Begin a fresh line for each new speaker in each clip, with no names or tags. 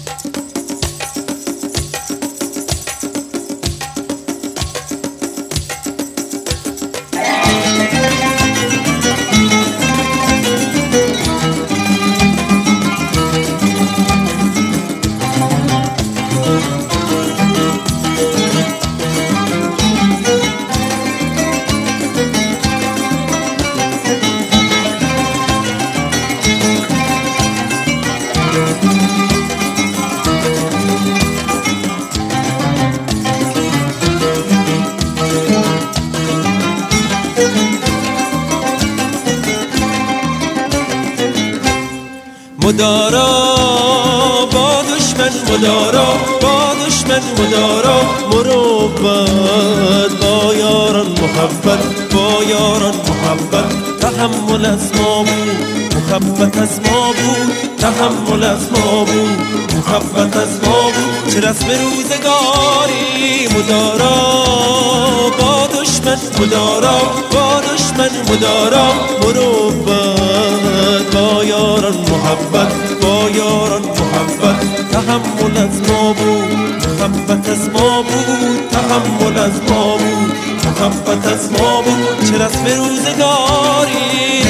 مدارا با دشمن، مدارا با دشمن، مدارا مروت با یاران محبت، با یاران محبت. تحمل از ما بود، محبت از ما بود، تحمل از ما بود، محبت از ما بود. چه رسم روزگاری مدارا با دشمن، مدارا با دشمن، مدارا مروت با یاران محبت، با یاران محبت. تحمل از ما بود، محبت از ما بود، تحمل از ما بود، محبت از ما بود. چه رسم روزگاری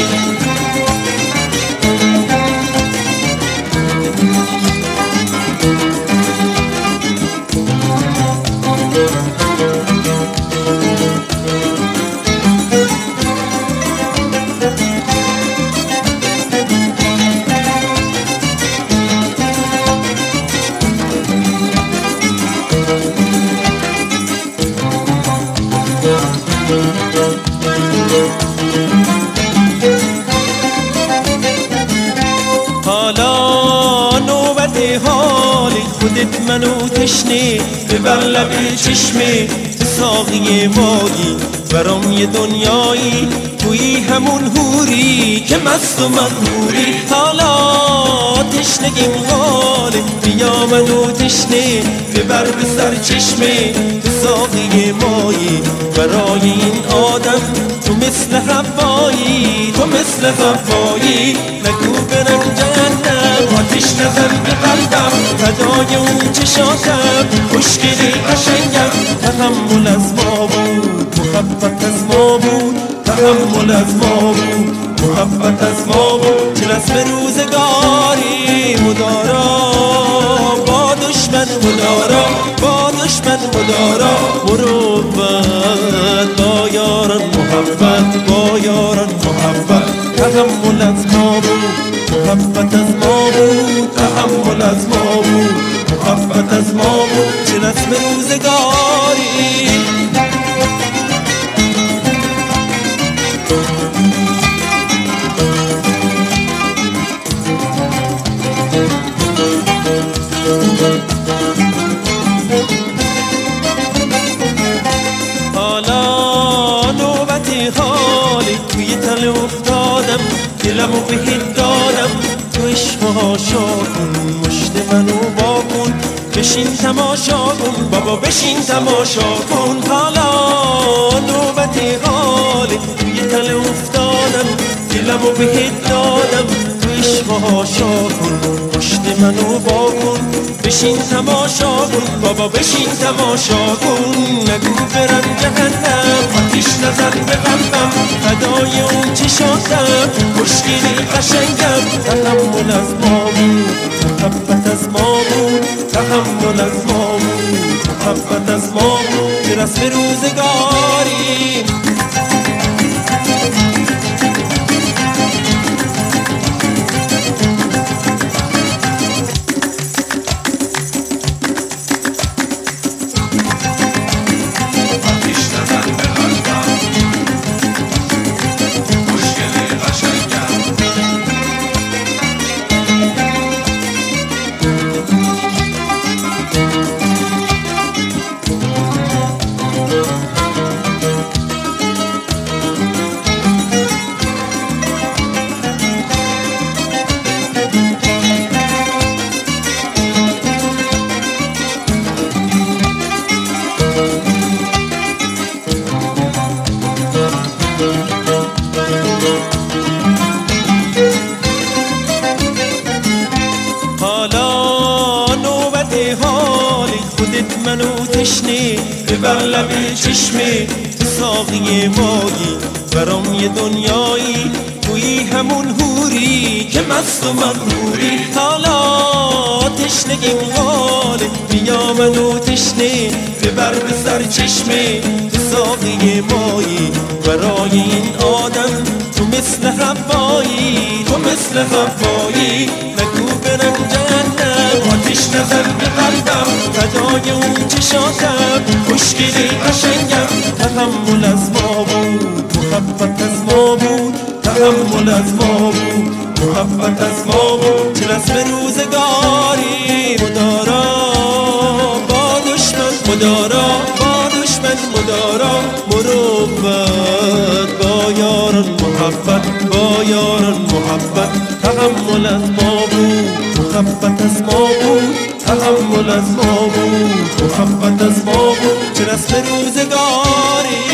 حالا نوبت حالی خودت منو تشنه ببر لب چشمه تو ساقی مایی برام یه دنیایی توی همون هوری که مست و مغروری. حالا تشنگیم حاله بیا منو تشنه ببر به سر چشمه تو ساقی مایی برای این آدم تو مثل هوایی، تو مثل هوایی. نگو برم جهنم آتش نزن به قلبم فدای اون چشاتم خوشگلی قشنگم. تحمل از ما بود، محبت از ما بود، تحمل از ما بود، محبت از ما بود. چه رسم روزگاری مدارا با دشمن، مدارا با دشمن، مدارا مروت با یاران محبت، با یاران محبت. تحمل از ما بود، محبت از ما بود، تحمل از ما بود، محبت از ما بود. چه رسم روزگاری حالا نوبتی حالی توی تله افتادم دلمو بهت دادم تو عشقهاشا کن مشت منو واکن بشین تماشا کن بابا بشین تماشا کن. حالا نوبتی حالی توی تله افتادم دلمو بهت دادم تو عشقهاشا کن مشت منو واکن بشین تماشا کن بابا بشین تماشا کن. نگو برم جهنم آتیش نزن به قلبم فدای اون چشاتم خوشگلی قشنگم. تحمل از ما بود، محبت از ما بود، تحمل از ما بود، محبت از ما بود. چه رسم روزگاری منو تشنه ببر لب چشمه تو ساقی مایی برام یه دنیایی توی همون هوری که مست و مغروری حالا تشنگیم حاله بیا منو تشنه ببر به سر چشمه تو ساقی مایی برای این آدم تو مثل حوایی تو مثل حوایی نگو برم جهنم آتش نظر به قلبم فدای اون چشاتم خوشگلی قشنگم تحمل از ما بود محبت از ما بود تحمل از ما بود محبت از ما بود چه رسم روزگاری مدارا با دشمن مدارا با دشمن مدارا مروت با یاران محبت با یاران محبت تحمل از ما بود محبت از ما بود تحمل از ما بود محبت از ما بود چه رسم روزگاری